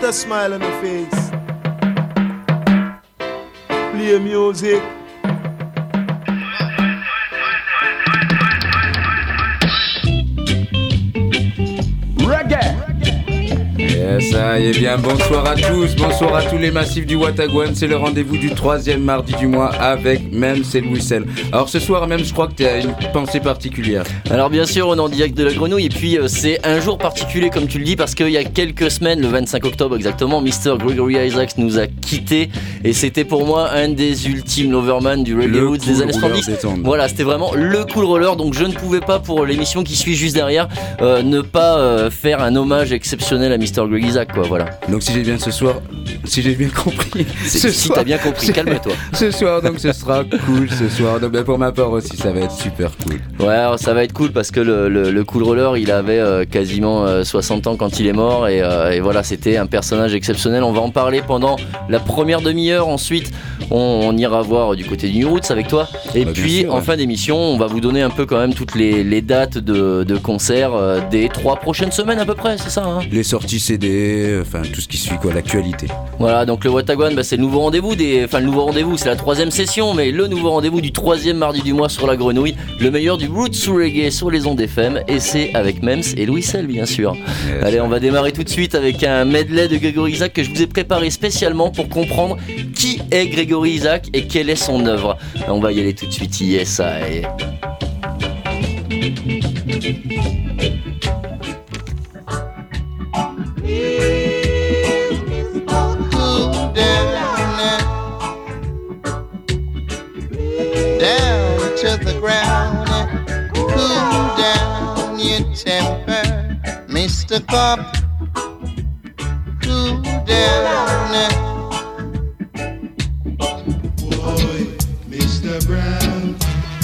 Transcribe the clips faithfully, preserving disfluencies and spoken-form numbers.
a smile on her face. Play music. Yes, ça y est bien, bonsoir à tous, bonsoir à tous les massifs du Watagouane. C'est le rendez-vous du troisième mardi du mois avec Mems et Louis Sel. Alors ce soir même, je crois que tu as une pensée particulière. Alors bien sûr, on est en direct de la Grenouille. Et puis euh, c'est un jour particulier comme tu le dis, parce qu'il y a quelques semaines, le vingt-cinq octobre exactement, mister Gregory Isaacs nous a quittés. Et c'était pour moi un des ultimes Loverman du reggae roots des années soixante-dix. Voilà, c'était vraiment le cool roller. Donc je ne pouvais pas, pour l'émission qui suit juste derrière, euh, ne pas euh, faire un hommage exceptionnel à mister Greg Isaac, quoi, voilà. Donc si j'ai bien ce soir, si j'ai bien compris, ce si soir, t'as bien compris, calme-toi. Ce soir, donc ce sera cool ce soir. Donc ben, pour ma part aussi, ça va être super cool. Ouais, ça va être cool parce que le, le, le cool roller, il avait euh, quasiment euh, soixante ans quand il est mort et, euh, et voilà, c'était un personnage exceptionnel. On va en parler pendant la première demi-heure. Ensuite, on, on ira voir du côté du New Roots avec toi. Et bah, puis sûr, en ouais. fin d'émission, on va vous donner un peu quand même toutes les, les dates de, de concerts euh, des trois prochaines semaines à peu près, c'est ça, hein? Les sorties C D, enfin tout ce qui suit, quoi, l'actualité. Voilà, donc le Watagouane, bah, c'est le nouveau rendez-vous des, enfin le nouveau rendez-vous, c'est la troisième session, mais le nouveau rendez-vous du troisième mardi du mois sur la Grenouille, le meilleur du roots sous reggae sur les ondes F M, et c'est avec Mems et Louis Sel, bien sûr. Yes. Allez, on va démarrer tout de suite avec un medley de Gregory Isaac que je vous ai préparé spécialement pour comprendre qui est Gregory Isaac et quelle est son œuvre. On va y aller tout de suite. Yes, I. Mister Cop, cool down. Boy, Mister Brown.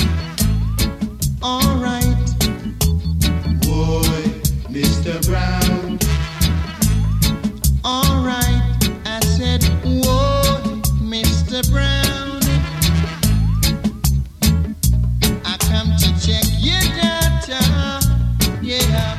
All right. Boy, Mister Brown. All right. I said, whoa, Mister Brown. I come to check your data. Yeah.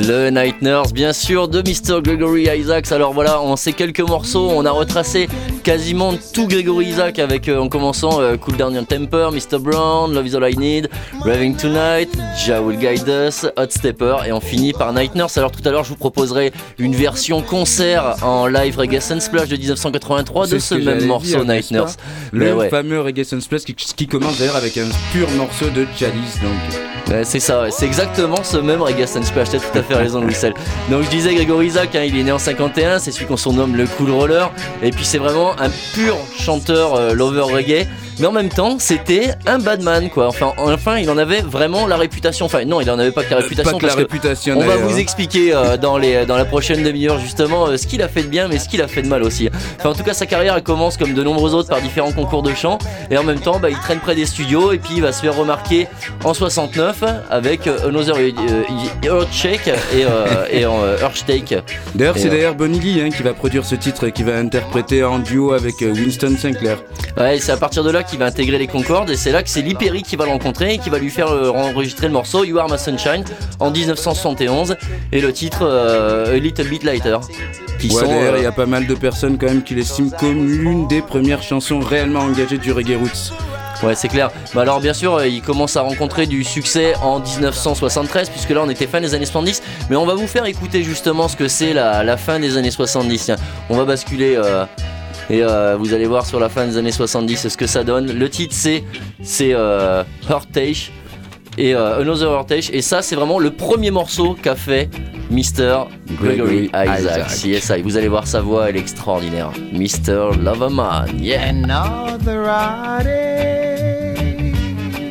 Le Night Nurse, bien sûr, de mister Gregory Isaacs. Alors voilà, en ces quelques morceaux, on a retracé quasiment tout Gregory Isaacs avec, euh, en commençant euh, Cool Down Your Temper, mister Brown, Love Is All I Need, Raving Tonight, Jah Will Guide Us, Hot Stepper, et on finit par Night Nurse. Alors tout à l'heure, je vous proposerai une version concert en live Reggae Sunsplash de dix-neuf cent quatre-vingt-trois de ce, ce même morceau, dire, Night Nurse. Le ouais. fameux Reggae Sunsplash qui, qui commence d'ailleurs avec un pur morceau de Chalice, donc... Ouais, c'est ça, ouais. C'est exactement ce même Reggae Sunsplash, t'as tout à fait raison, Louis-Sel. Donc je disais Gregory Isaacs, hein, il est né en cinquante et un, c'est celui qu'on surnomme le Cool Roller, et puis c'est vraiment un pur chanteur euh, lover reggae. Mais en même temps, c'était un badman, quoi. Enfin, enfin, il en avait vraiment la réputation. Enfin, non, il en avait pas que la réputation. Pas que la réputation. On va vous expliquer euh, dans les dans la prochaine demi-heure justement euh, ce qu'il a fait de bien, mais ce qu'il a fait de mal aussi. Enfin, en tout cas, sa carrière elle commence comme de nombreux autres par différents concours de chant, et en même temps, bah, il traîne près des studios, et puis il va se faire remarquer en soixante-neuf avec euh, Another euh, Earthshake et euh, et euh, Earthshake. D'ailleurs, c'est euh, d'ailleurs Bonnie Lee hein, qui va produire ce titre, qui va interpréter en duo avec euh, Winston Sinclair. Ouais, c'est à partir de là qui va intégrer les Concorde, et c'est là que c'est Lee Perry qui va le rencontrer et qui va lui faire euh, enregistrer le morceau You Are My Sunshine en dix-neuf cent soixante et onze, et le titre euh, A Little Bit Later. Qui ouais, sont, d'ailleurs, il euh... y a pas mal de personnes quand même qui l'estiment comme l'une des premières chansons réellement engagées du reggae roots. Ouais, c'est clair. Bah alors bien sûr, il commence à rencontrer du succès en dix-neuf cent soixante-treize, puisque là on était fin des années soixante-dix, mais on va vous faire écouter justement ce que c'est la, la fin des années soixante-dix. Tiens, on va basculer euh, et euh, vous allez voir sur la fin des années soixante-dix ce que ça donne. Le titre c'est c'est euh, Heartache et euh, Another Heartache, et ça c'est vraiment le premier morceau qu'a fait mister Gregory, Gregory Isaacs. Isaac. Yes, I. Vous allez voir sa voix, elle est extraordinaire. mister Loverman, yeah. Another heartache,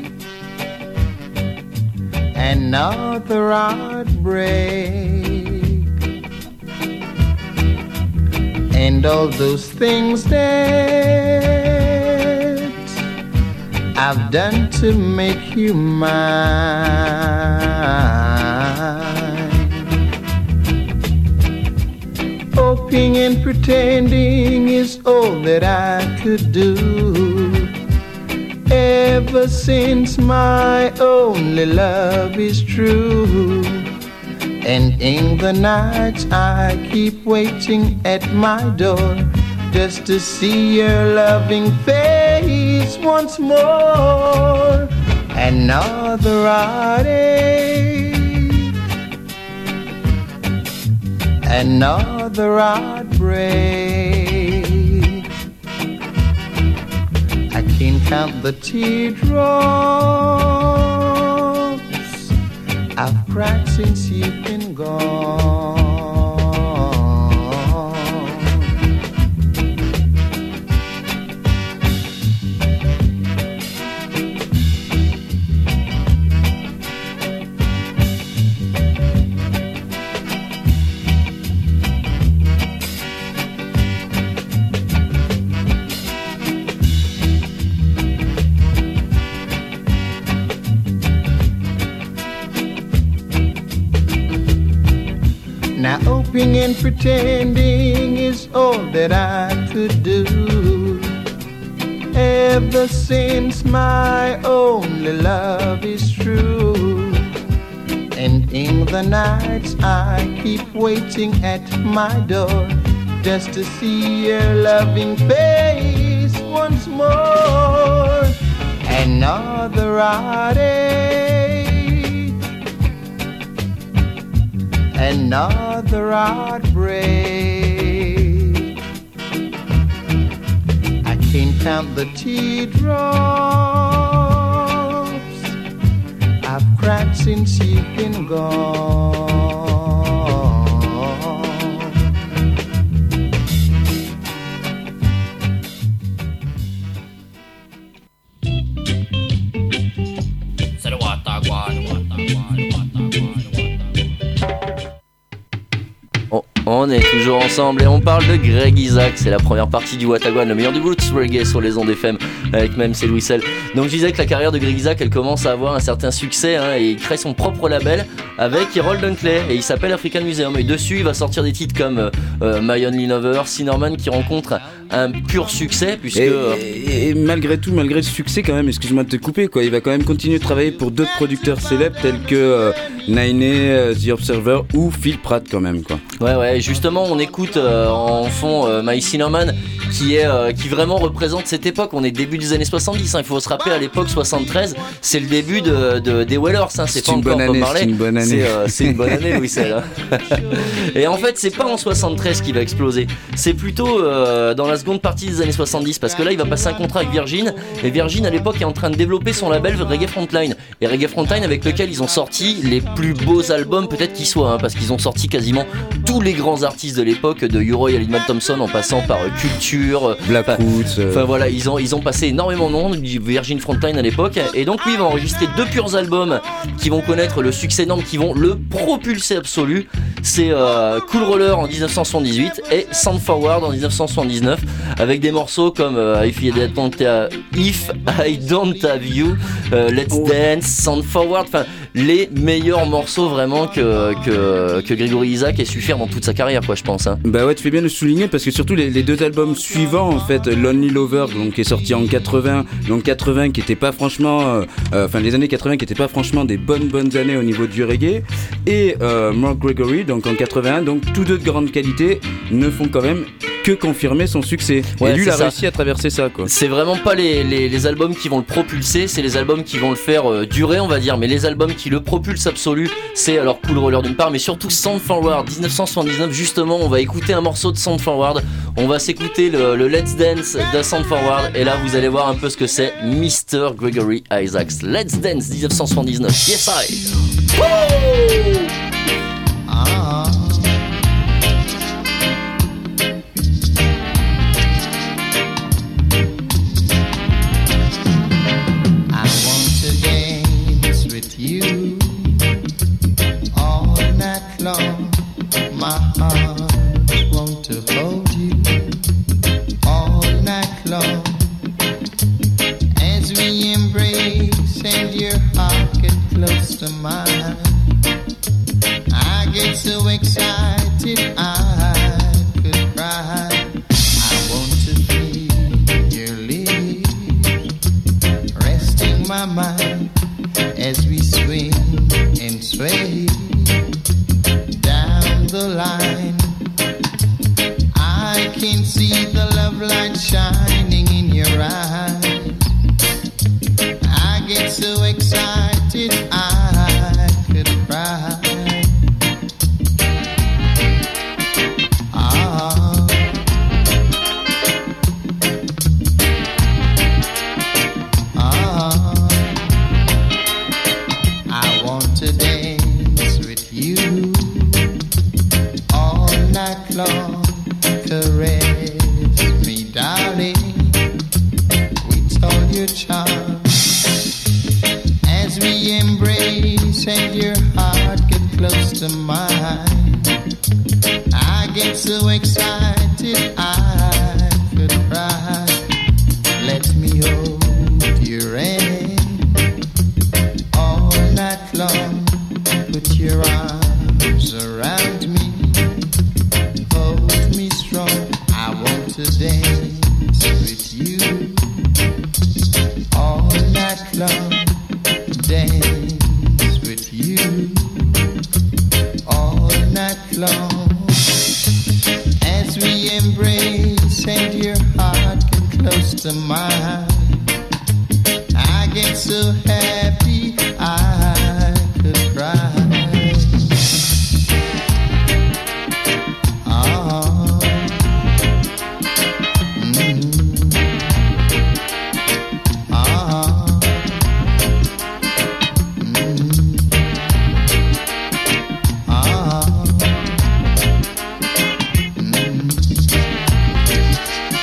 another heartbreak, and all those things that I've done to make you mine. Hoping and pretending is all that I could do. Ever since my only love is true. And in the nights I keep waiting at my door, just to see your loving face once more. Another heartache, another heartbreak. I can't count the teardrops I've cried since you've been gone. Now hoping and pretending is all that I could do. Ever since my only love is true. And in the nights I keep waiting at my door, just to see your loving face once more. Another heartache, another heartbreak. I can't count the teardrops I've cried since you've been gone. On est toujours ensemble et on parle de Greg Isaacs. C'est la première partie du Watagwan, le meilleur du roots reggae sur les ondes F M avec même c'est Louis Sel. Donc je disais que la carrière de Greg Isaacs elle commence à avoir un certain succès hein, et il crée son propre label avec Errol Dunkley et il s'appelle African Museum, et dessus il va sortir des titres comme euh, My Only Lover, Cinnamon, qui rencontrent un pur succès puisque et, et, et malgré tout, malgré ce succès quand même, excuse-moi de te couper quoi, il va quand même continuer de travailler pour d'autres producteurs célèbres tels que euh, Nine A, The Observer ou Phil Pratt quand même quoi. Ouais ouais, justement on écoute euh, en fond euh, My Cinnamon qui est euh, qui vraiment représente cette époque. On est début des années soixante-dix, hein. Il faut se rappeler à l'époque soixante-treize, c'est le début de, de des Wailers, hein. C'est, c'est pas encore Bob Marley. C'est une bonne année. C'est, euh, c'est une bonne année, Louis Sel. Hein. Et en fait, c'est pas en soixante-treize qu'il va exploser. C'est plutôt euh, dans la seconde partie des années soixante-dix, parce que là, il va passer un contrat avec Virgin. Et Virgin, à l'époque, est en train de développer son label Reggae Frontline. Et Reggae Frontline, avec lequel ils ont sorti les plus beaux albums, peut-être qu'ils soient, hein, parce qu'ils ont sorti quasiment tous les grands artistes de l'époque, de U-Roy à Lindman Thompson, en passant par euh, Culture, Black Roots. Enfin euh... voilà, ils ont, ils ont passé énormément de noms du Virgin Frontline à l'époque. Et donc, lui, il va enregistrer deux purs albums qui vont connaître le succès énorme, qui vont le propulser absolu. C'est euh, Cool Roller en dix-neuf cent soixante-dix-huit et Sound Forward en dix-neuf cent soixante-dix-neuf, avec des morceaux comme euh, If, I Don't Have, If I Don't Have You, euh, Let's oh. Dance, Sound Forward, enfin les meilleurs morceaux vraiment que, que, que Gregory Isaac ait su faire dans toute sa carrière, quoi, je pense. Hein. Bah ouais, tu fais bien de souligner parce que surtout les, les deux albums suivants, en fait, Lonely Lover, donc qui est sorti en quatre-vingts, donc quatre-vingts qui était pas franchement, euh, euh, enfin les années quatre-vingts qui étaient pas franchement des bonnes bonnes années au niveau du reggae, et euh, Mark Gregory, donc en quatre-vingt-un, donc tous deux de grande qualité, ne font quand même que confirmer son succès. Ouais, et lui, il a ça. réussi à traverser ça, quoi. C'est vraiment pas les, les, les albums qui vont le propulser, c'est les albums qui vont le faire euh, durer, on va dire, mais les albums qui le propulsent absolu, c'est alors Cool Roller d'une part, mais surtout Sound Forward, dix-neuf cent soixante-dix-neuf, justement, on va écouter un morceau de Sound Forward, on va s'écouter le, le Let's Dance de Sound Forward, et là, vous allez voir un peu ce que c'est mister Gregory Isaacs. Let's Dance, dix-neuf cent soixante-dix-neuf, yes I! Woo! Ah. You all night long, my heart wants to hold you all night long. As we embrace and your heart get close to mine, I get so excited I could cry. I want to feel your lips resting my mind as we swing and sway down the line. I can see the love light shining in your eyes. I get so excited I could cry. Ah. Ah. I want to dance with you all night long. Caress me, darling, with all your charm. As we embrace and your heart get close to mine, I get so excited I could cry. Let me hold your hand all night long. Put your arms around me, hold me strong. I want to dance with you all night long. Dance with you all night long. As we embrace and your heart get close to mine, I get so happy I could cry. Oh, mm-hmm. Oh, mm-hmm. Oh, mm-hmm.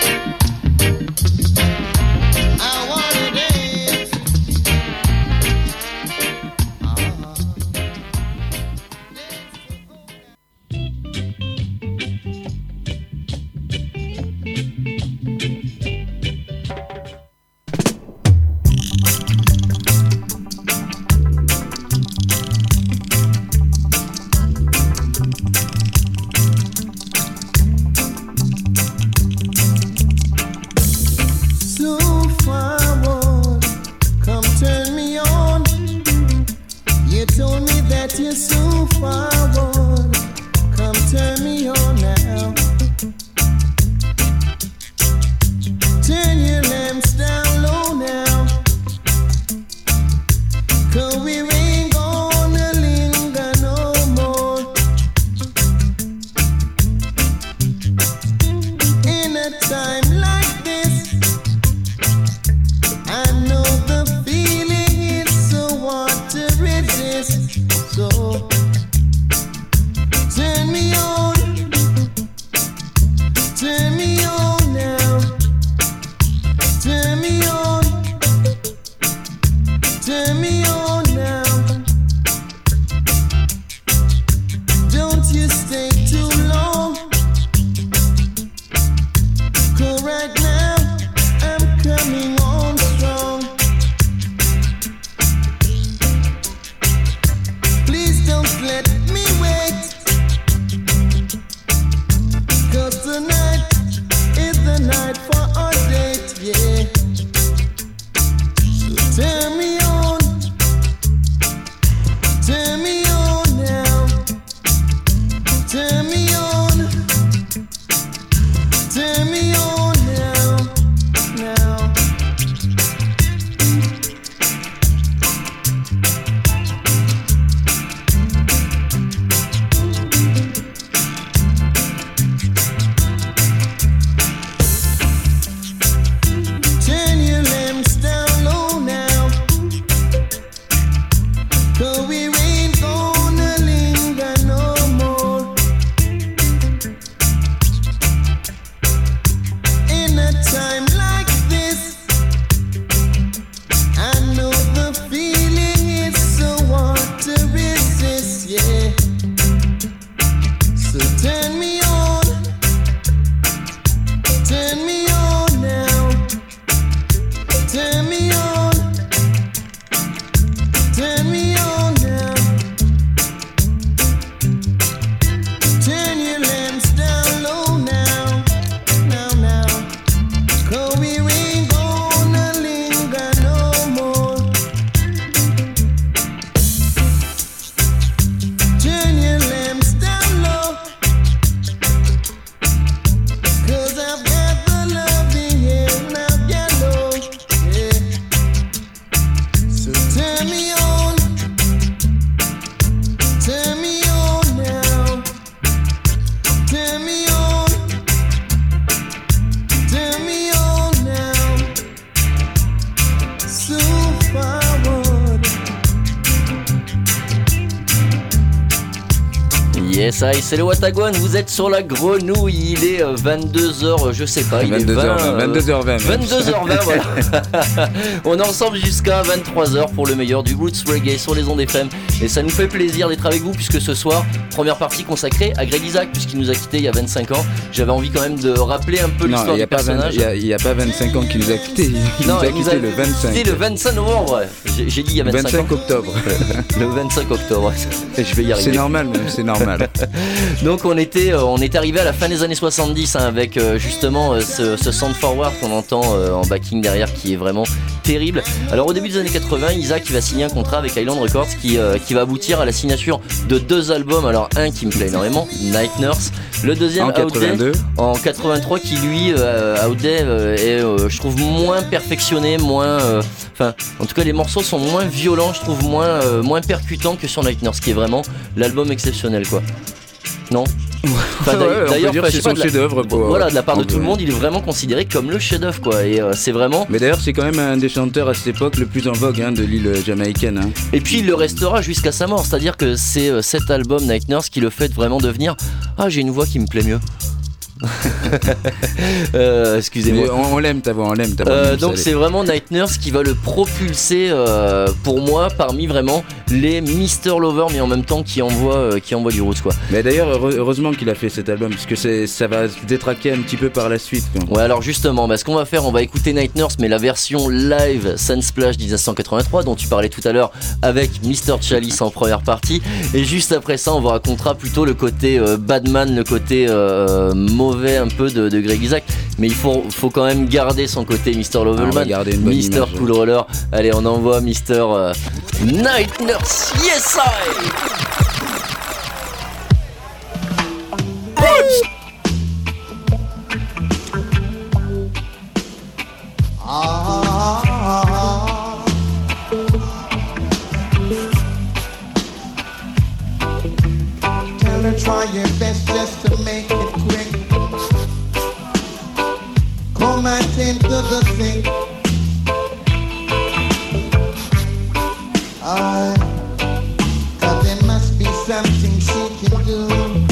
I wanna dance. turn me on, turn me on now, turn me on, turn me on now, turn your lamps down low now, now, now, 'cause we ain't gonna linger no more. Turn your lamps down low, 'cause I've got the love in here now, yellow, yeah. So turn me on, turn me on now, turn me on, turn me on now, so forward. Yes, aïe, c'est le Watagwan, vous êtes sur la grenouille, il est euh, vingt-deux heures, je sais pas, il est vingt, euh, vingt-deux heures vingt. vingt-deux heures vingt, voilà. On est ensemble jusqu'à vingt-trois heures pour le meilleur du roots reggae sur les ondes F M. Et ça nous fait plaisir d'être avec vous puisque ce soir, première partie consacrée à Greg Isaac puisqu'il nous a quittés il y a vingt-cinq ans. J'avais envie quand même de rappeler un peu Non, l'histoire il n'y du a, pas vingt- personnage. il y a- il y a pas vingt-cinq ans qu'il nous a quittés. Il Non, nous a il nous quittés a le vingt-cinq. quittés le vingt-cinq novembre. J'ai, j'ai dit il y a vingt-cinq, vingt-cinq ans. octobre. Le vingt-cinq octobre. Je vais y arriver. C'est normal, même, c'est normal. Donc on était, euh, on est arrivé à la fin des années soixante-dix hein, avec euh, justement euh, ce, ce sound forward qu'on entend euh, en backing derrière qui est vraiment terrible. Alors au début des années quatre-vingts, Isaac il va signer un contrat avec Island Records qui, euh, qui va aboutir à la signature de deux albums. Alors un qui me plaît énormément, Night Nurse. Le deuxième En Out Day quatre-vingt-deux. en quatre-vingt-trois qui lui euh, Out Day euh, est euh, je trouve moins perfectionné, moins enfin en tout cas les morceaux sont moins violents, je trouve moins euh, moins percutants que sur Night Nurse qui est vraiment l'album exceptionnel quoi. Non. Enfin, Ouais, on peut d'ailleurs, dire enfin, que je c'est sais pas, son de la- chef-d'œuvre, quoi. Voilà, de la part de On tout le peut- monde, il est vraiment considéré comme le chef-d'œuvre, quoi. Et euh, c'est vraiment. Mais d'ailleurs, c'est quand même un des chanteurs à cette époque le plus en vogue hein, de l'île jamaïcaine. Hein. Et puis il le restera jusqu'à sa mort. C'est-à-dire que c'est euh, cet album Night Nurse qui le fait vraiment devenir. Ah, j'ai une voix qui me plaît mieux. euh, excusez-moi. Mais On, on l'aime ta voix, on l'aime ta voix. Euh, vous donc savez. c'est vraiment Night Nurse qui va le propulser euh, pour moi parmi vraiment les mister Lover mais en même temps qui envoie, euh, qui envoie du roots quoi. Mais d'ailleurs, heure- heureusement qu'il a fait cet album, parce que c'est, ça va se détraquer un petit peu par la suite. Quoi. Ouais alors justement bah, ce qu'on va faire on va écouter Night Nurse mais la version live Sunsplash dix-neuf cent quatre-vingt-trois dont tu parlais tout à l'heure avec mister Chalice en première partie et juste après ça on vous racontera plutôt le côté euh, Badman, le côté euh, mauvais un peu de, de Greg Isaac mais il faut, faut quand même garder son côté mister Ah, on va Lovelman, garder une bonne mister image. Cool Roller. Allez on envoie mister euh, Night Nurse. Yes I Ah, tell her try your best just to make it quick. Come attend to the thing. Ah, 'cause there must be something she can do.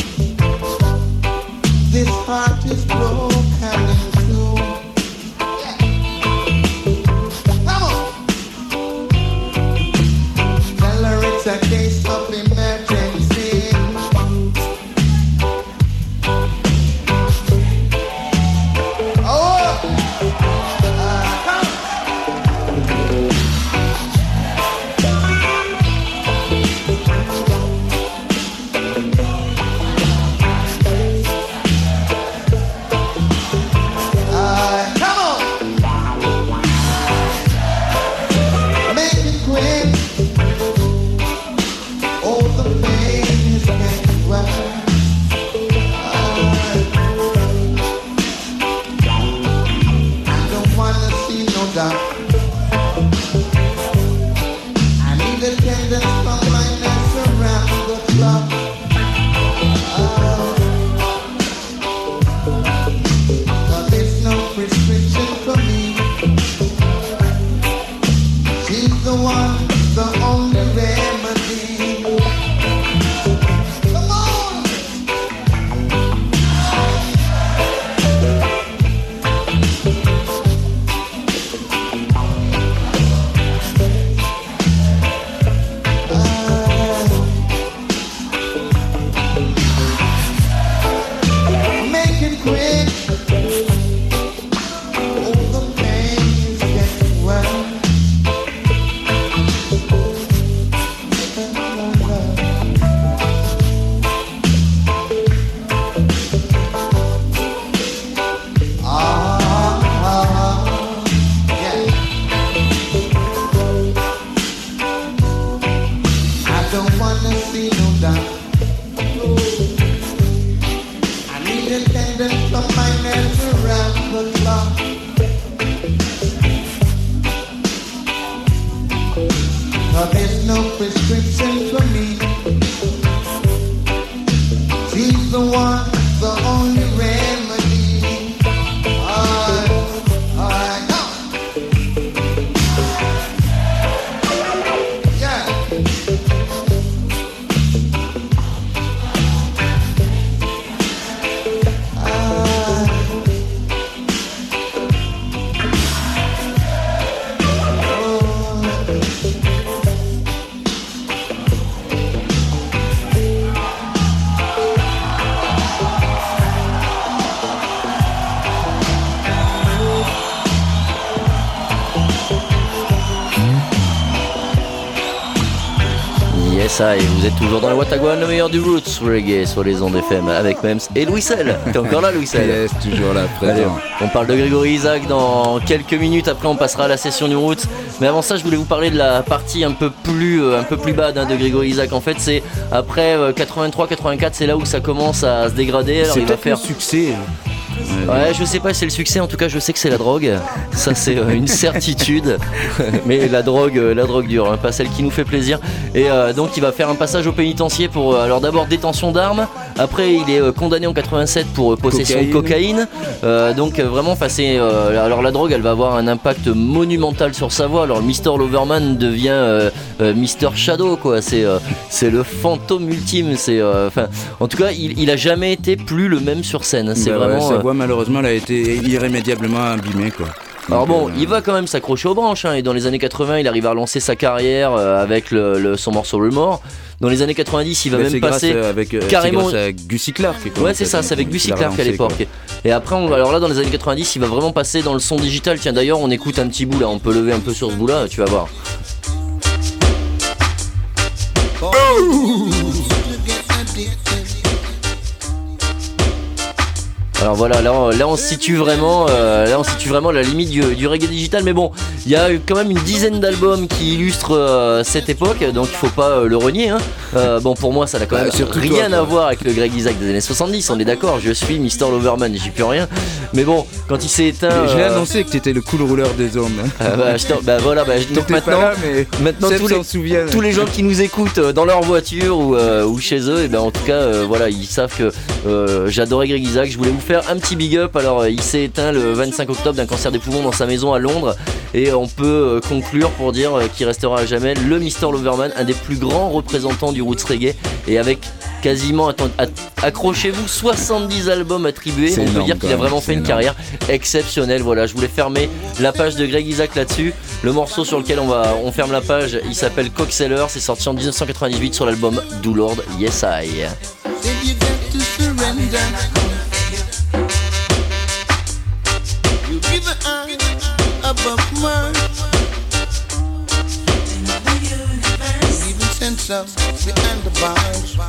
This heart is broken in two. Come on. Tell her it's a case of emergency. Oh! Uh, come. the one, the only remedy. Alright, alright, now. Yeah. Yes, ça, et vous êtes toujours dans le Watagwan, le meilleur du roots reggae sur les ondes F M avec Mems et Louis-Sel. T'es encore là, Louis-Sel? Yes, toujours là, présent. Allez, on parle de Grégory Isaac dans quelques minutes, après on passera à la session du roots. Mais avant ça, je voulais vous parler de la partie un peu plus, euh, un peu plus bad hein, de Grégory Isaac. En fait, c'est après euh, quatre-vingt-trois quatre-vingt-quatre, c'est là où ça commence à se dégrader. Alors, c'est il peut-être va faire le succès. Ouais, je sais pas si c'est le succès, en tout cas je sais que c'est la drogue, ça c'est euh, une certitude, mais la drogue, euh, la drogue dure, hein, pas celle qui nous fait plaisir. Et euh, donc il va faire un passage au pénitencier pour, euh, alors d'abord détention d'armes, après il est euh, condamné en quatre-vingt-sept pour euh, possession de cocaïne, euh, donc euh, vraiment, enfin c'est, euh, alors la drogue elle va avoir un impact monumental sur sa voix. Alors le mister Loverman devient euh, euh, mister Shadow quoi, c'est, euh, c'est le fantôme ultime, c'est, enfin, euh, en tout cas il, il a jamais été plus le même sur scène, c'est bah vraiment... Ouais, sa voix malheureusement elle a été irrémédiablement abîmée quoi. Alors bon, euh, il va quand même s'accrocher aux branches hein, et dans les années quatre-vingts il arrive à relancer sa carrière euh, avec le, le, son morceau Remords. Dans les années quatre-vingt-dix il va bah, même c'est passer grâce, euh, avec, euh, carrément... c'est grâce à Gussie Clark. Ouais c'est ça, c'est avec Gussie Clark à l'époque quoi. Et après on, alors là dans les années quatre-vingt-dix il va vraiment passer dans le son digital. Tiens d'ailleurs on écoute un petit bout là, on peut lever un peu sur ce bout là, tu vas voir. Oh. Alors voilà, là on, là on se situe vraiment, euh, là on se situe vraiment à la limite du, du reggae digital. Mais bon, il y a quand même une dizaine d'albums qui illustrent euh, cette époque, donc il faut pas euh, le renier. Hein. Euh, bon pour moi ça n'a quand même bah, rien toi, à voir avec le Greg Isaac des années soixante-dix. On est d'accord, je suis mister Loverman, j'y peux rien. Mais bon, quand il s'est éteint, j'ai euh... annoncé que tu étais le cool rouleur des hommes. Hein. Euh, bah, je bah voilà, bah, donc maintenant, là, mais maintenant tous les, tous les gens qui nous écoutent dans leur voiture ou, euh, ou chez eux, et ben en tout cas euh, voilà, ils savent que euh, j'adorais Greg Isaac. Je voulais vous faire un petit big up. Alors il s'est éteint le vingt-cinq octobre d'un cancer des poumons dans sa maison à Londres et on peut conclure pour dire qu'il restera à jamais le mister Loverman, un des plus grands représentants du roots reggae, et avec quasiment, attends, accrochez-vous, soixante-dix albums attribués. C'est on énorme, peut dire qu'il a vraiment fait une énorme. carrière exceptionnelle. Voilà, je voulais fermer la page de Greg Isaac là-dessus. Le morceau sur lequel on, va, on ferme la page, il s'appelle Cockseller, c'est sorti en dix-neuf cent quatre-vingt-dix-huit sur l'album Do Lord Yes I. Above mine, even sense of behind the bars,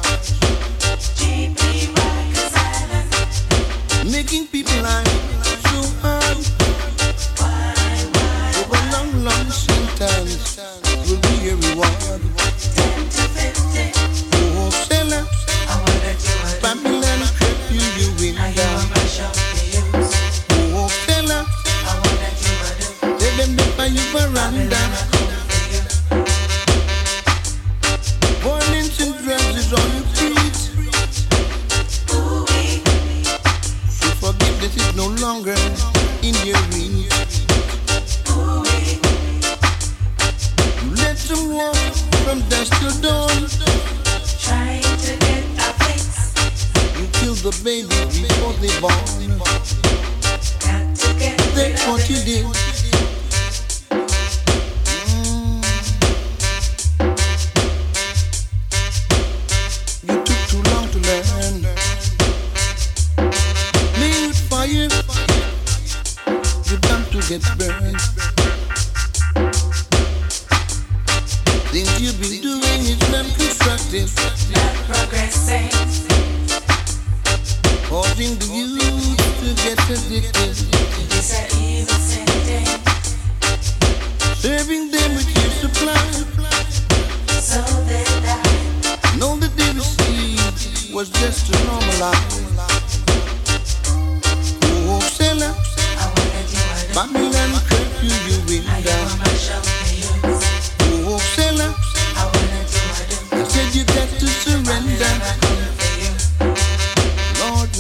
making people like so hard. For a long, long sentence will be a reward. Oh, seller, Babylon, you, you win down. Oh, seller. Them by your veranda. Violence and drugs is all you treat. So forgiveness is no longer in your reach. You let them walk from dusk till dawn, trying to get a fix. You kill the baby before they born. Got to get That's what you did. Get burned. Things you've been doing is not constructive, not progressing, causing the youth to get addicted. It's an evil sending, serving them with your supply, so that I know that they received was just a normal life. Oh, seller. Babylon curfew you win down. Oh, seller, I said you got to surrender.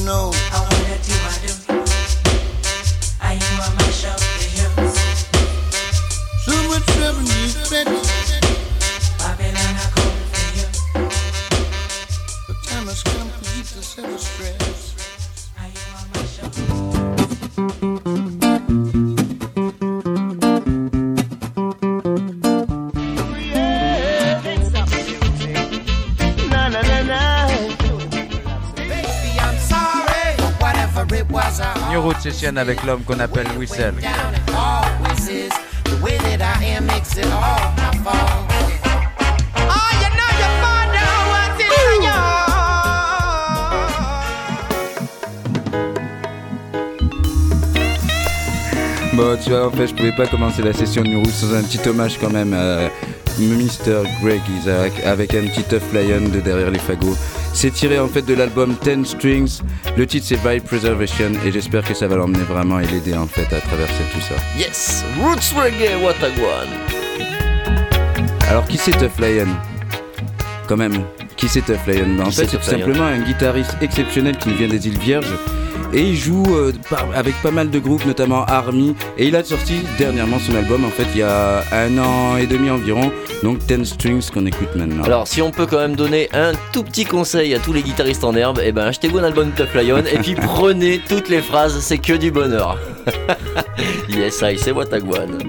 know. I wanna do, I do. I you want my show the hills. So much trouble you expect. Babylon, I come for you. The time has come for you to set the stress. I you want my show. New Route Session avec l'homme qu'on appelle Whistle. Bon, tu vois, en fait, je pouvais pas commencer la session de New Route sans un petit hommage quand même à mister Greg Isaac avec un petit Tough Lion de derrière les fagots. C'est tiré en fait de l'album ten strings. Le titre c'est Vibe Preservation et j'espère que ça va l'emmener vraiment et l'aider en fait à traverser tout ça. Yes, Roots Reggae Watagwan. Alors qui c'est Tough Lion ? Quand même, qui c'est Tough Lion ? Ben, en Qui fait c'est c'est tout Tough Lion simplement un guitariste exceptionnel qui vient des îles Vierges. Et il joue euh, par, avec pas mal de groupes, notamment Army. Et il a sorti dernièrement son album, en fait, il y a un an et demi environ. Donc ten strings qu'on écoute maintenant. Alors, si on peut quand même donner un tout petit conseil à tous les guitaristes en herbe, eh ben achetez-vous un album Tough Lion et puis prenez toutes les phrases, c'est que du bonheur. Yes, I, c'est Watagwan.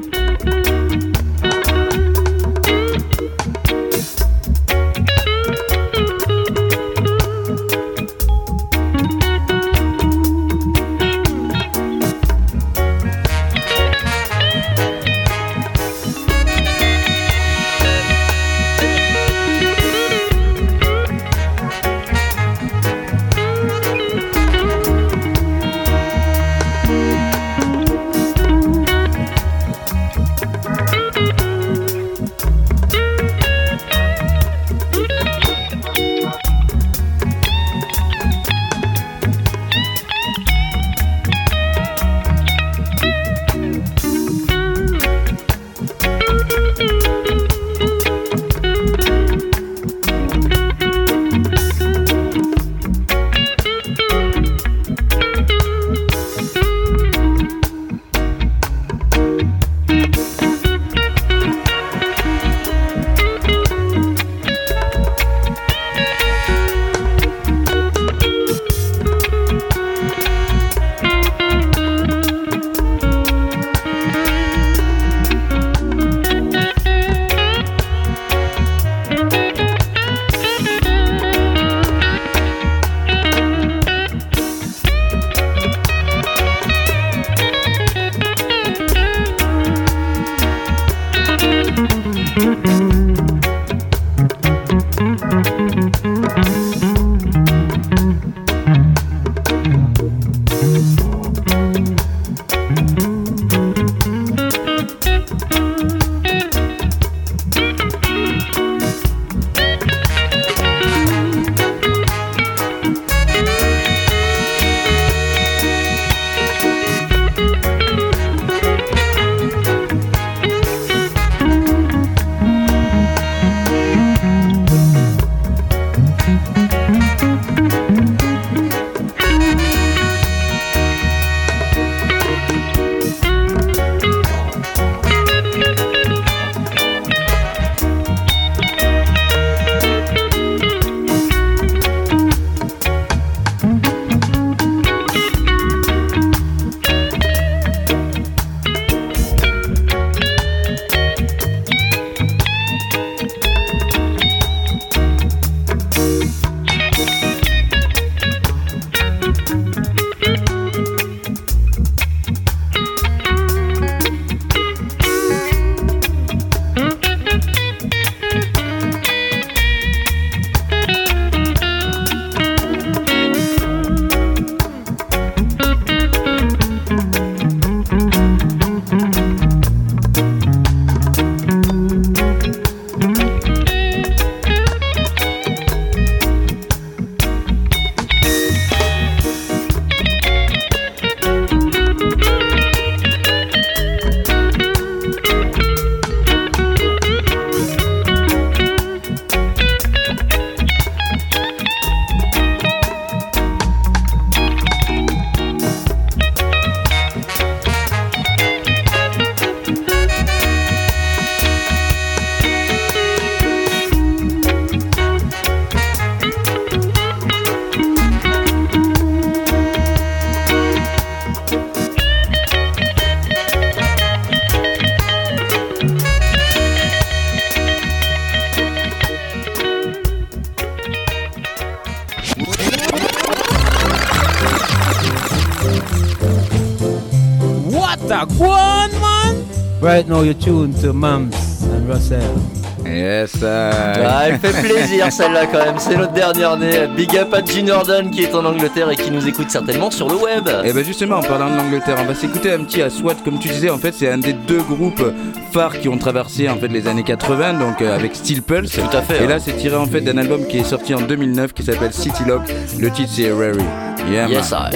a one man. Right now you're tuned to Mams and Russell. Yes, ah, elle fait plaisir celle-là quand même, c'est notre dernière née. Big up à Gene Jordan qui est en Angleterre et qui nous écoute certainement sur le web. Et ben justement, en parlant de l'Angleterre, on va s'écouter un petit Aswad, comme tu disais. En fait, c'est un des deux groupes phares qui ont traversé en fait les années quatre-vingts, donc euh, avec Steel Pulse. Tout à fait. Et là, c'est tiré en fait d'un album qui est sorti en deux mille neuf qui s'appelle City Lock. Le titre c'est Rary. Yeah, yes, man.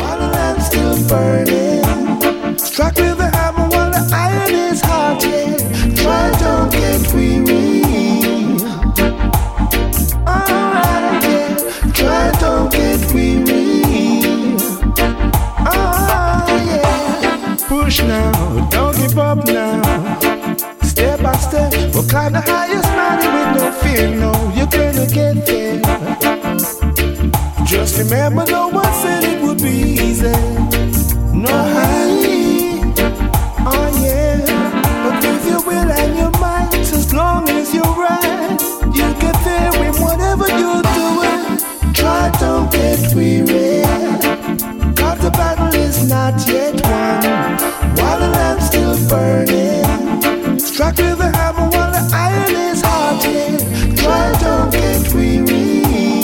Struck with a hammer while the iron is hot, yeah. Try don't get weary. Alright, yeah. Try don't get weary. Oh, yeah. Push now, don't give up now. Step by step, we'll climb the highest mountain with no fear. No, you're gonna get there. Just remember, no one said it would be easy. No hurry, oh yeah. But with your will and your might, as long as you're right, you get there with whatever you're doing. Try, don't get weary. Cause the battle is not yet won. While the lamp's still burning, struck with a hammer while the iron is hot, yeah. Try, don't get weary.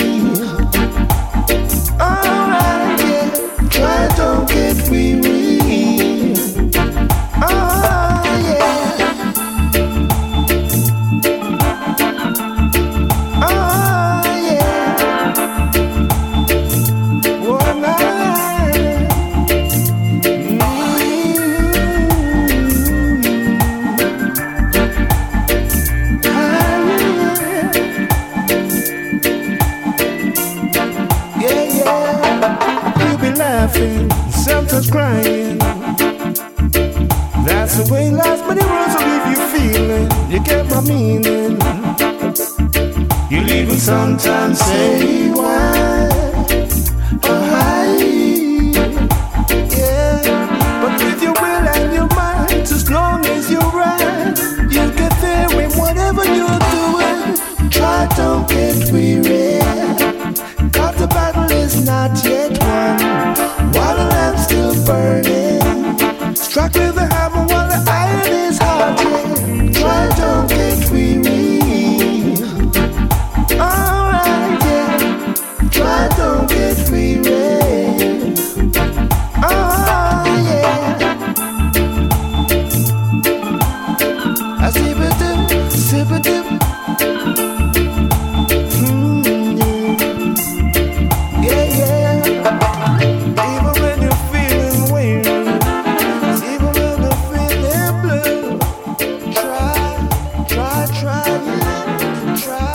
Alright, yeah. Try, don't get weary. Oh, yeah. Oh, yeah. One night. Mm-hmm. Yeah, yeah. You be laughing, sometimes crying. That's the way life's many words will leave you feeling. You get my meaning. You leave and sometimes say why, oh hi, yeah. But with your will and your mind, as long as you're right, you get there with whatever you're doing. Try, don't get weary. Cause the battle is not yet won. While the lamp's still burning, struck with a hammer while the iron is hot, yeah. Try, don't get weary. Alright, yeah. Try, don't get weary. Oh, yeah. I sip it dip, sip it dip. Mm, yeah. Yeah, yeah. Even when you're feeling weary, even when you're feeling blue, try, try, try, try.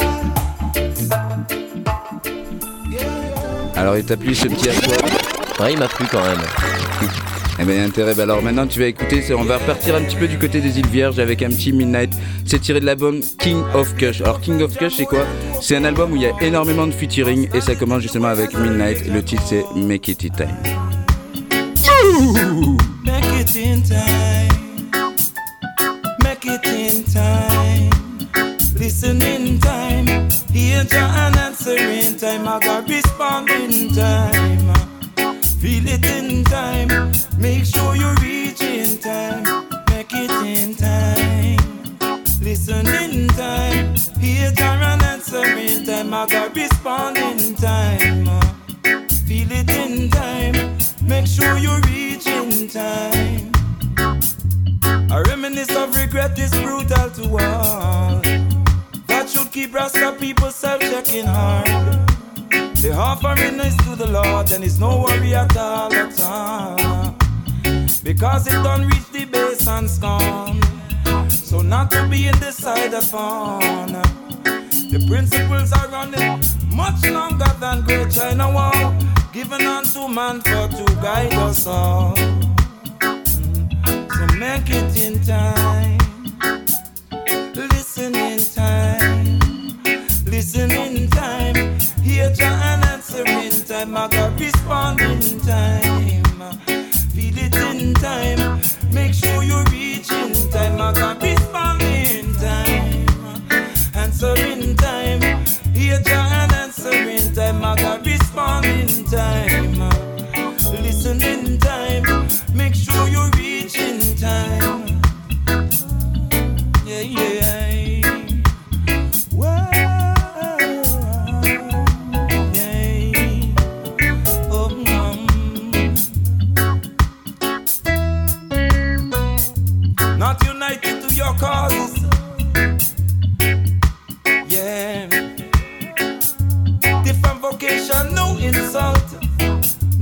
Yeah, yeah. Alors, il t'a plu ce petit Aswad? Ouais, il m'a plu quand même. Eh bien, intérêt. Alors maintenant, tu vas écouter. On va repartir un petit peu du côté des îles Vierges avec un petit Midnight. C'est tiré de l'album King of Kush. Alors, King of Kush, c'est quoi? C'est un album où il y a énormément de featuring et ça commence justement avec Midnight. Le titre, c'est Make It In Time. Make it in time. Make it in time. Listen in time. Hear and answer in time. I got respond in time. Feel it in time. Make sure you reach in time. Make it in time. Listen in time. Hear and answer in time. I got respond in time. Feel it in time. Make sure you reach in time. A reminisce of regret is brutal to all. That should keep Rasta people self-checking hard. The offering is to the Lord and it's no worry at all, at all. Because it don't reach the base and scorn. So not to be in the side of fun. The principles are running much longer than Great China Wall, given unto man for to guide us all. So make it in time. Listen in time. Listen in time. Hear Jah and answer in time. I got respond in time. Feel it in time. Make sure you reach in time. I got respond in time. Answer in time. Hear Jah and answer in time. I got respond in time. Listen in time. Make sure you reach in time.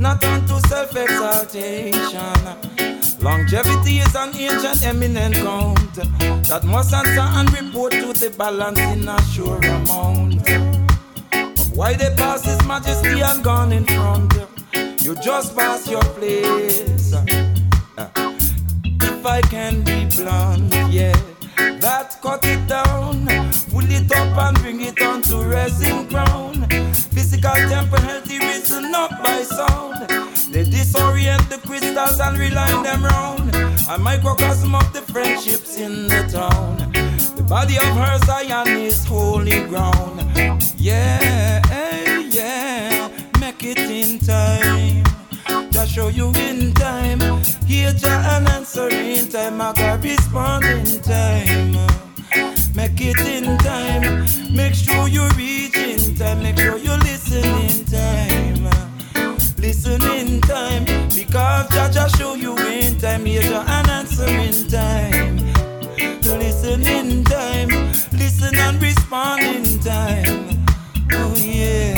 not unto self-exaltation. Longevity is an ancient eminent count that must answer and report to the balance in a sure amount. Of why they pass His Majesty and gone in front, you just pass your place. If I can be blunt, yeah, that cut it down, pull it up and bring it on to resting ground. Physical temper healthy risen up by sound. They disorient the crystals and reline them round. A microcosm of the friendships in the town. The body of her Zion is holy ground. Yeah, yeah, make it in time. Just show you in time. Hear Jah and answer in time. I got respond in time. Make it in time. Make sure you reach in time. Make sure you listen in time. Listen in time. Because Jah Jah show you in time. Hear Jah and answer in time. Listen in time. Listen and respond in time. Oh yeah.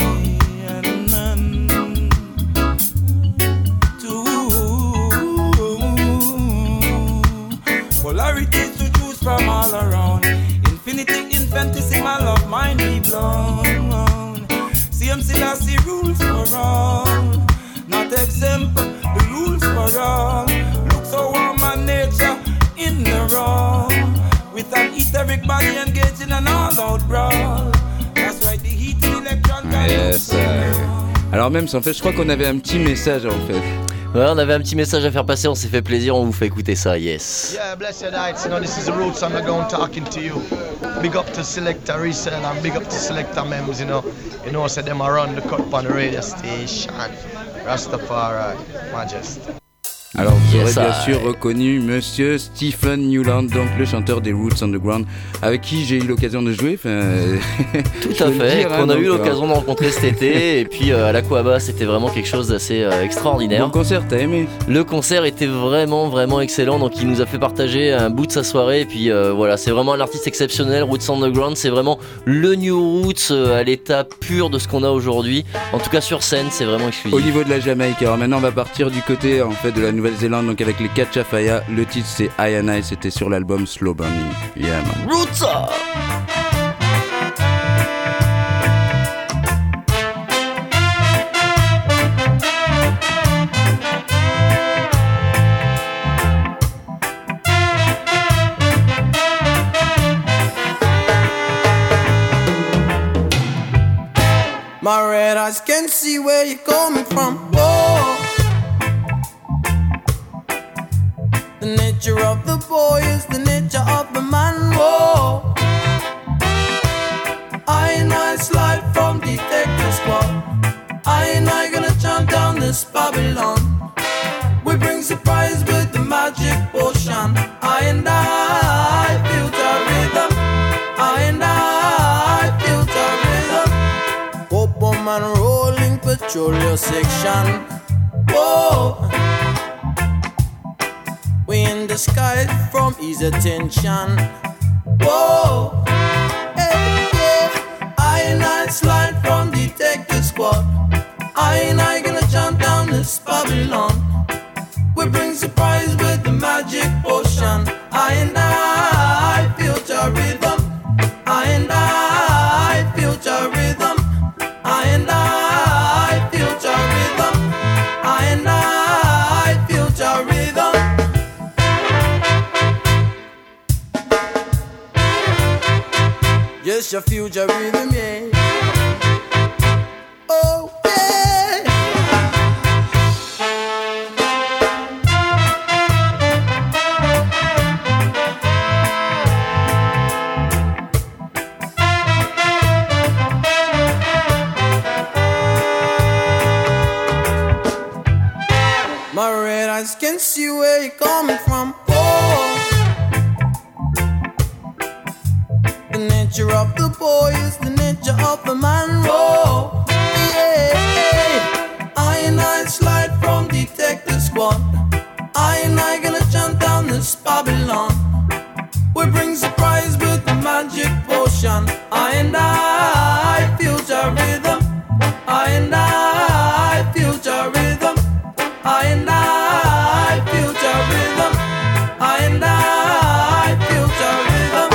Polarities to choose from all around. Infinity, infinitesimal of mind be blown. C M Selassie rules for all. Not exempt, the rules for all. Look so warm and nature in the raw. With an etheric body engaged in an all-out brawl. That's right, the heat electron can Yes, euh... Alors même, en fait, je crois qu'on avait un petit message en fait. Ouais, on avait un petit message à faire passer, on s'est fait plaisir, on vous fait écouter ça, yes. Yeah, blessed nights, you know, this is the Roots Underground talking to you. Big up to Selector Resell and big up to Selector Mems, you know. You know, so them around the cut on the radio station. Rastafari, Majesty. Alors vous Yes, aurez bien I... sûr reconnu Monsieur Stephen Newland, donc le chanteur des Roots Underground, avec qui j'ai eu l'occasion de jouer. Enfin, Tout à fait, dire, qu'on hein, a eu donc, l'occasion de rencontrer cet été, et puis euh, à l'Aquaba c'était vraiment quelque chose d'assez euh, extraordinaire. Bon concert, t'as aimé? Le concert était vraiment vraiment excellent, donc il nous a fait partager un bout de sa soirée, et puis euh, voilà, c'est vraiment un artiste exceptionnel. Roots Underground, c'est vraiment le New Roots euh, à l'état pur de ce qu'on a aujourd'hui. En tout cas sur scène, c'est vraiment exclusif. Au niveau de la Jamaïque, alors maintenant on va partir du côté en fait de la Nouvelle-Zélande, donc avec les Kachafaya. Le titre c'est I and I, c'était sur l'album Slow Burning. Yeah man. Roots up. My red eyes can see where you're coming from. Whoa. The nature of the boy is the nature of the man. Whoa. I and I slide from detector squad. I and I gonna jump down this Babylon. We bring surprise with the magic potion. I and I feel the rhythm. I and I feel the rhythm. Popo man rolling petroleum section. Whoa. We in the sky from easy tension. Whoa. Hey, yeah. I and I slide from detector squad. I and I gonna jump down this Babylon. We bring surprise with the magic potion. I and I feel your rhythm. I and I feel your rhythm. I and I feel your rhythm. I and I feel your rhythm. Yes, your future rhythm, yeah. Oh, yeah. My red eyes can see where you're coming from. Oh. The nature of the boy is the nature of the man. Whoa, yeah. I and I slide from detector squad. I and I gonna jump down this Babylon. We bring surprise with the magic potion. I and I feel your rhythm. I and I feel your rhythm. I and I, future rhythm. I and I, future rhythm.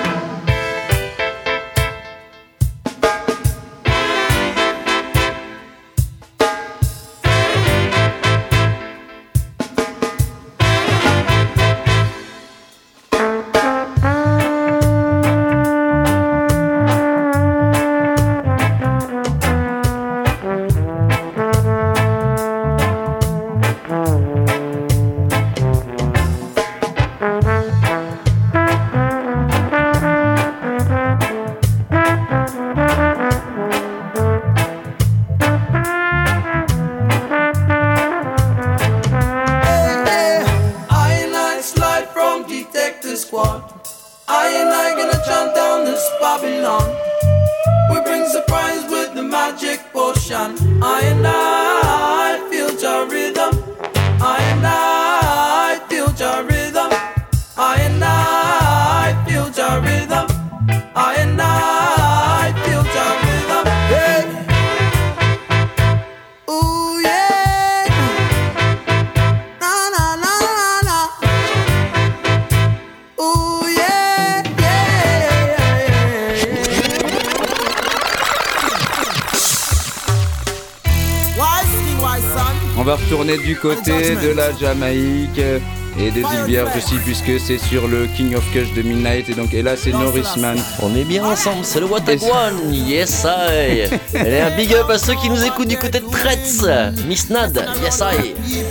Du côté de la Jamaïque et des îles Vierges aussi, puisque c'est sur le King of Kush de Midnight, et donc et là c'est Norrisman. On est bien ensemble, c'est le Watagwan. Yes I. Allez, un big up à ceux qui nous écoutent du côté de Tretz. Miss Nad, yes I.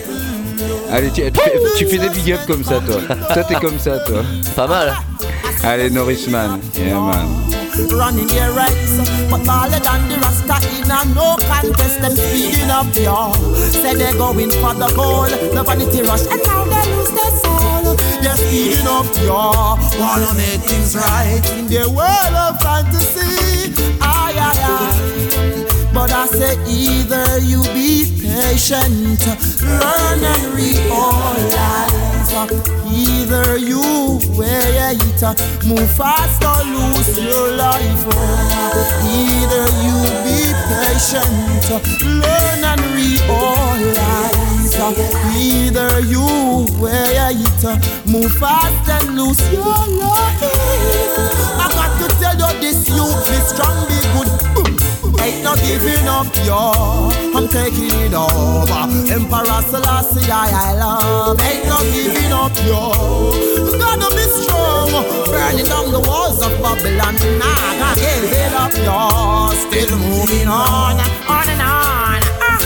Allez, tu, tu, fais, tu fais des big up comme ça, toi. Toi t'es comme ça, toi. Pas mal. Allez, Norrisman. Yeah man. Running their race, but taller than the Rasta in a no contest. Them speeding up, y'all. Say they're going for the goal, the vanity rush, and now they lose their soul. They're speeding up, y'all. Wanna make things right in the world of fantasy. Aye, aye, aye. But I say either you be patient, learn and realize. Either you wait, move fast or lose your life. Either you be patient, learn and realize. Either you wait, move fast and lose your life. I got to tell you this, you be strong, be good. Ain't no giving up, yo. I'm taking it over. Emperor Selassie, I, I love. Ain't no giving up, yo. You gotta be strong. Burning down the walls of Babylon. Nah, I can't give it up, yo. Still moving on, on and on.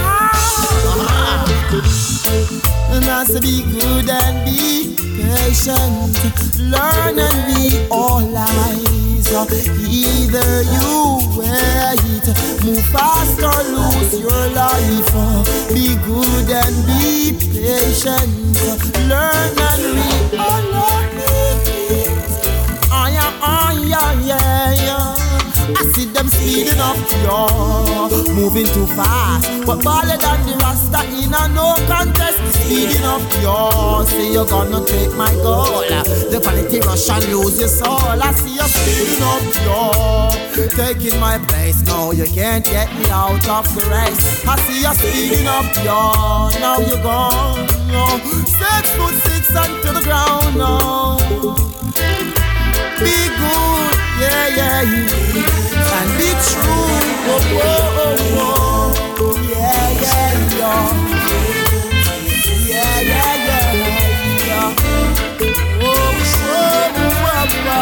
Uh-huh. Uh-huh. And I say be good and be patient. Learn and realize. Either you wait, move fast or lose your life. Be good and be patient. Learn and realize. Oh yeah, oh yeah, yeah, yeah. I see them speeding up, yo, moving too fast. But baller than the Rasta in a no contest. Speeding up, yo, say you're gonna take my goal. The vanity rush and lose your soul. I see you speeding up, yo, taking my place. No, you can't get me out of the race. I see you speeding up, yo, now you're gone, no. Six foot six and to the ground, no. Be good, yeah, yeah, yeah. And be true, oh, oh, oh, oh. Yeah, yeah, yeah. Yeah, yeah, yeah, yeah. Oh, oh, oh,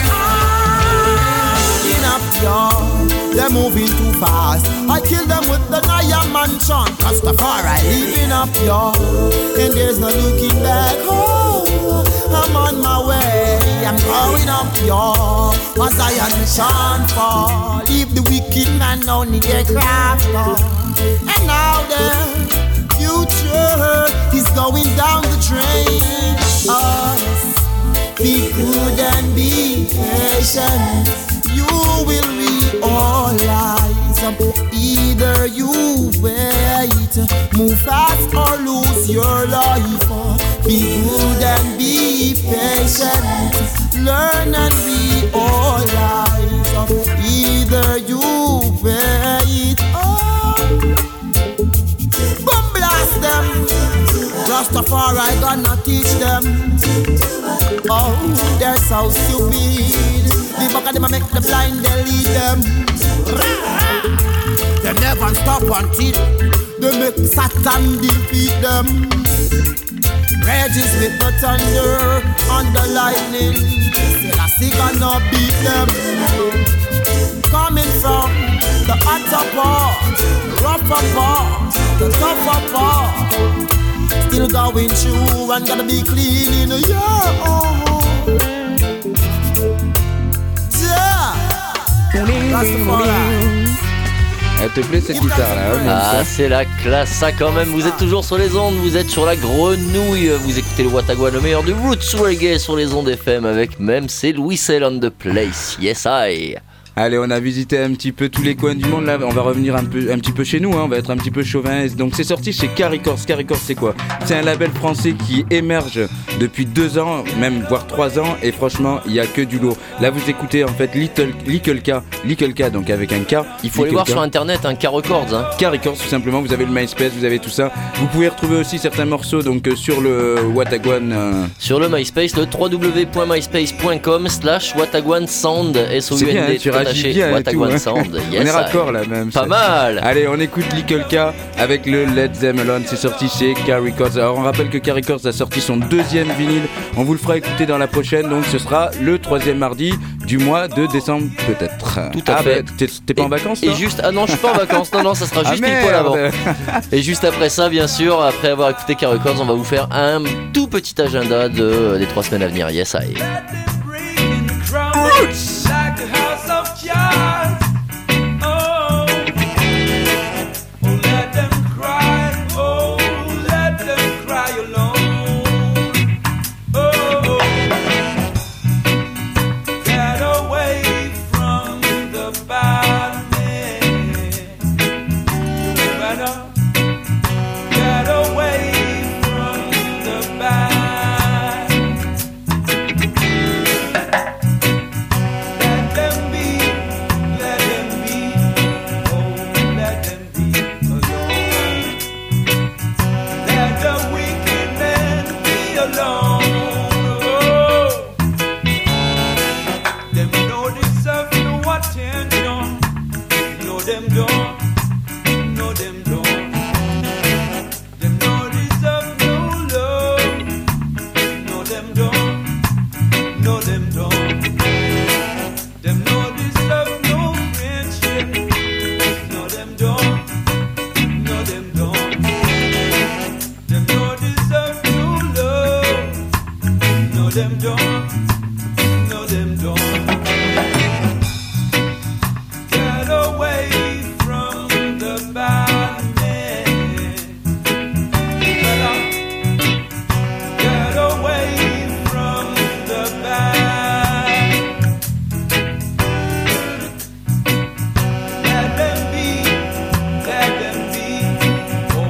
oh. Getting up, y'all. They're moving too fast. I kill them with the Naya Mansion. Rastafari leaving up, y'all. And there's no looking back. Oh, I'm on my way. I'm growing up, y'all. As I understand fall. Leave the wicked man only their craft on. And now the future is going down the drain. Oh, be good and be patient. You will realize. Either you wait, move fast or lose your life. Be good and be patient. Learn and realize. Either you wait. Oh, bomb blast them. Rastafari gonna teach them. Oh, they're so stupid. The back of them make the blind, they lead them. They never stop until they make Satan defeat them. Rages with the thunder and the lightning. Still a sick and not beat them. Coming from the hotter part, rougher part, the tougher part. Still going through and gotta be clean in a year. Yeah. Rastafari. Elle te plaît cette guitare là? Ah, c'est la classe, ça quand même. Vous êtes toujours sur les ondes, vous êtes sur la grenouille. Vous écoutez le Watagouan, le meilleur du roots reggae sur les ondes F M avec même c'est Louis L on the place. Yes I. Allez, on a visité un petit peu tous les coins du monde. Là, on va revenir un, peu, un petit peu chez nous, hein. On va être un petit peu chauvin. Donc c'est sorti chez K Records. K Records, c'est quoi? C'est un label français qui émerge depuis deux ans, même voire trois ans. Et franchement, il n'y a que du lourd. Là, vous écoutez en fait Little, Little K. Little K, donc avec un K. Il faut aller voir sur internet, un hein, K Records. Hein. K Records, tout simplement. Vous avez le MySpace, vous avez tout ça. Vous pouvez retrouver aussi certains morceaux donc euh, sur le Watagouan. Euh... Sur le MySpace, le w w w point myspace point com slash Watagouan Sound. S O U N D, tu réagis bien Watagouan Sound. Yes, on est raccord là même. Pas ça. mal. Allez, on écoute Little K avec le Let Them Alone. C'est sorti chez K Records. Alors on rappelle que K Records a sorti son deuxième vinyle. On vous le fera écouter dans la prochaine. Donc ce sera le troisième mardi du mois de décembre peut-être. Tout à ah, fait. Bah, t'es, t'es pas et, en vacances Et toi juste ah non, je suis pas en vacances. Non non, ça sera juste ah, une fois avant. merde. Et juste après ça, bien sûr, après avoir écouté K Records, on va vous faire un tout petit agenda de des trois semaines à venir. Yes I. Roots. Like a house of cards.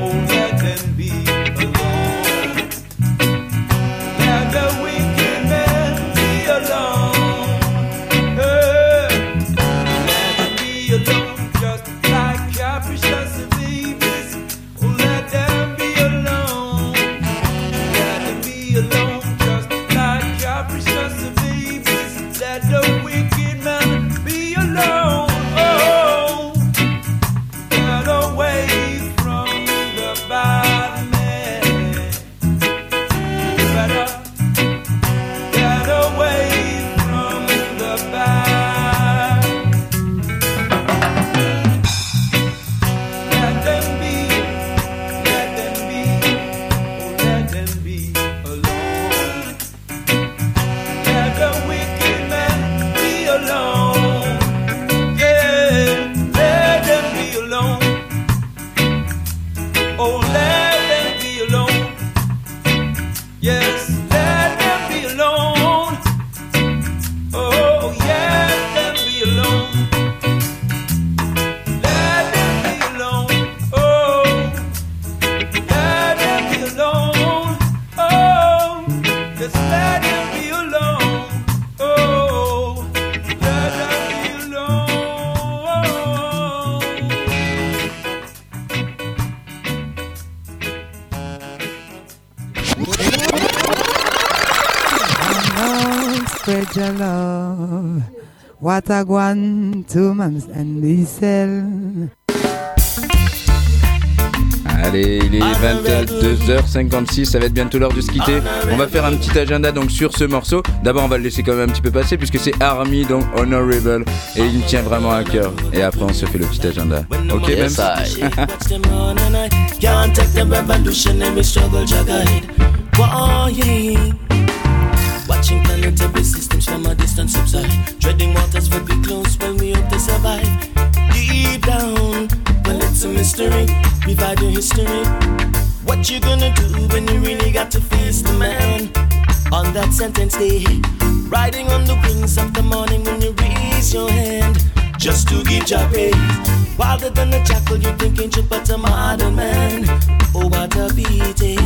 Let the wicked man spread your love. What a guan to Mams and Weasel. Allez, il est vingt-deux heures cinquante-six, ça va être bientôt l'heure de se quitter. On va faire un petit agenda donc sur ce morceau. D'abord, on va le laisser quand même un petit peu passer puisque c'est Army, donc Honorable, et il me tient vraiment à cœur. Et après, on se fait le petit agenda. Ok, même ça. Watching planetary systems from a distance subside. Treading waters for big close when we hope to survive. Deep down, well it's a mystery. Revive your history. What you gonna do when you really got to face the man? On that sentence day, riding on the wings of the morning when you raise your hand, just to give your praise. Wilder than a jackal, you think ancient but a modern man. Oh what a pity.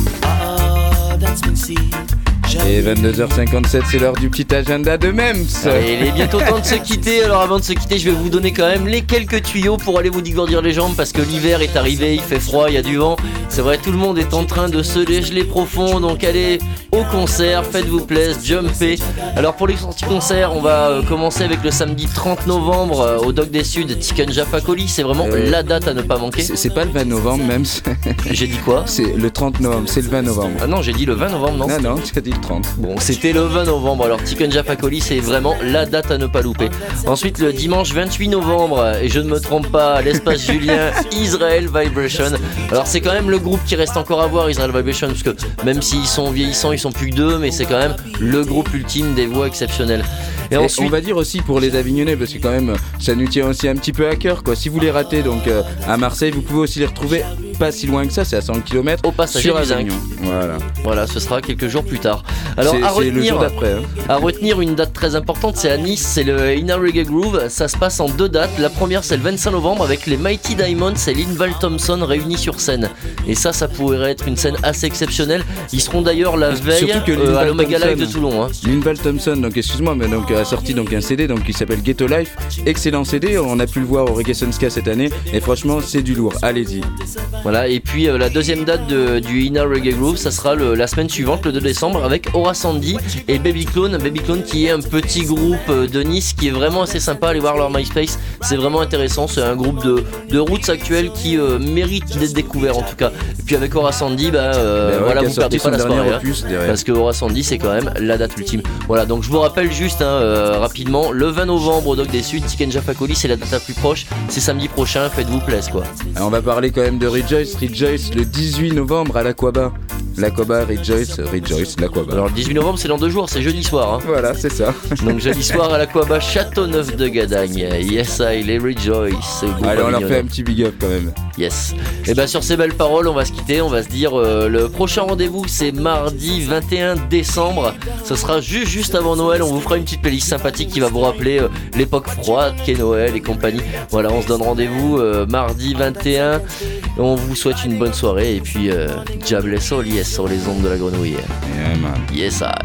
Oh, that's been seen. Et vingt-deux heures cinquante-sept, c'est l'heure du petit agenda de Mems. Et il est bientôt temps de se quitter. Alors avant de se quitter, je vais vous donner quand même les quelques tuyaux pour aller vous dégourdir les jambes parce que l'hiver est arrivé, il fait froid, il y a du vent. C'est vrai, tout le monde est en train de se dégeler profond. Donc allez au concert, faites-vous plaisir, jumpez. Alors pour les sorties concerts, on va commencer avec le samedi trente novembre au Doc des Suds, Tiken Jah Fakoly. C'est vraiment euh, la date à ne pas manquer. C'est, c'est pas le vingt novembre même. J'ai dit quoi? C'est le trente novembre, c'est le vingt novembre. Ah non, j'ai dit le vingt novembre, non? Non, non, tu as dit le trente. Bon, c'était le vingt novembre. Alors Tiken Jah Fakoly, c'est vraiment la date à ne pas louper. Ensuite, le dimanche vingt-huit novembre, et je ne me trompe pas, à l'espace Julien, Israel Vibration. Alors c'est quand même le groupe qui reste encore à voir, Israel Vibration, parce que même s'ils sont vieillissants, ils sont plus que deux, mais c'est quand même le groupe ultime des voix exceptionnelles. Et, et ensuite, on va dire aussi pour les Avignonnais, parce que quand même ça nous tient aussi un petit peu à cœur, quoi. Si vous les ratez donc euh, à Marseille, vous pouvez aussi les retrouver pas si loin que ça, c'est à cent kilomètres au passager sur du Zinc. Voilà. Voilà, ce sera quelques jours plus tard. Alors c'est, à c'est le jour retenir, d'après, hein. à retenir une date très importante, c'est à Nice, c'est le Inner Reggae Groove. Ça se passe en deux dates. La première, c'est le vingt-cinq novembre avec les Mighty Diamonds et Linval Thompson réunis sur scène. Et ça, ça pourrait être une scène assez exceptionnelle. Ils seront d'ailleurs la veille euh, à l'Omega Live de Toulon. Hein. Linval Thompson, donc excuse-moi, mais donc a sorti donc un C D donc qui s'appelle Ghetto Life. Excellent C D. On a pu le voir au Reggae Sunska cette année et franchement, c'est du lourd. Allez-y. Voilà. Et puis euh, la deuxième date de, du Inner Reggae Groove, ça sera le, la semaine suivante, le deux décembre, avec Aura Sandy et Baby Clone. Baby Clone qui est un petit groupe de Nice qui est vraiment assez sympa. Allez voir leur MySpace, c'est vraiment intéressant. C'est un groupe de, de roots actuels qui euh, mérite d'être découvert en tout cas. Et puis avec Aura Sandy, bah, euh, ben ouais, voilà, vous perdez pas la soirée. Hein, parce que Aura Sandy, c'est quand même la date ultime. Voilà, donc je vous rappelle juste hein, euh, rapidement, le vingt novembre au Doc des Suds, Tiken Jah Fakoly, c'est la date la plus proche. C'est samedi prochain, faites-vous plaisir quoi. Alors on va parler quand même de Rejoice. Rejoice le dix-huit novembre à l'Aquaba. L'Aquaba, Rejoice, Rejoice, l'Aquaba. Alors le dix-huit novembre, c'est dans deux jours, c'est jeudi soir. Hein. Voilà, c'est ça. Donc jeudi soir à l'Aquaba, Châteauneuf de Gadagne. Yes, I, les Rejoice. Allez, on leur fait un petit big up quand même. Yes. Et bien sur ces belles paroles, on va se quitter. On va se dire euh, le prochain rendez-vous, c'est mardi vingt et un décembre. Ce sera juste, juste avant Noël. On vous fera une petite playlist sympathique qui va vous rappeler euh, l'époque froide qu'est Noël et compagnie. Voilà, on se donne rendez-vous euh, mardi vingt et un. On vous souhaite une bonne soirée. Et puis, euh, Diable Sol, yes, sur les ondes de la grenouille. Yeah, man. Yes, I.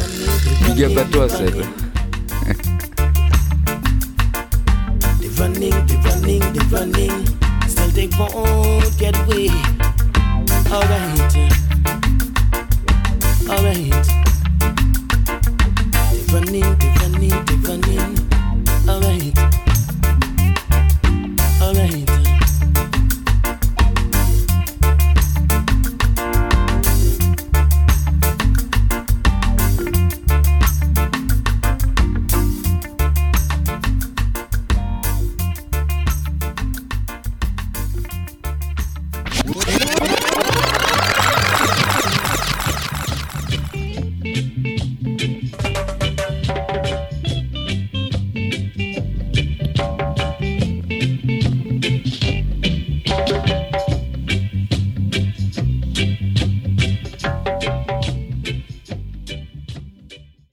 Big up à toi, Seb. They're running, they're running, they're running. Still they won't get away. Alright.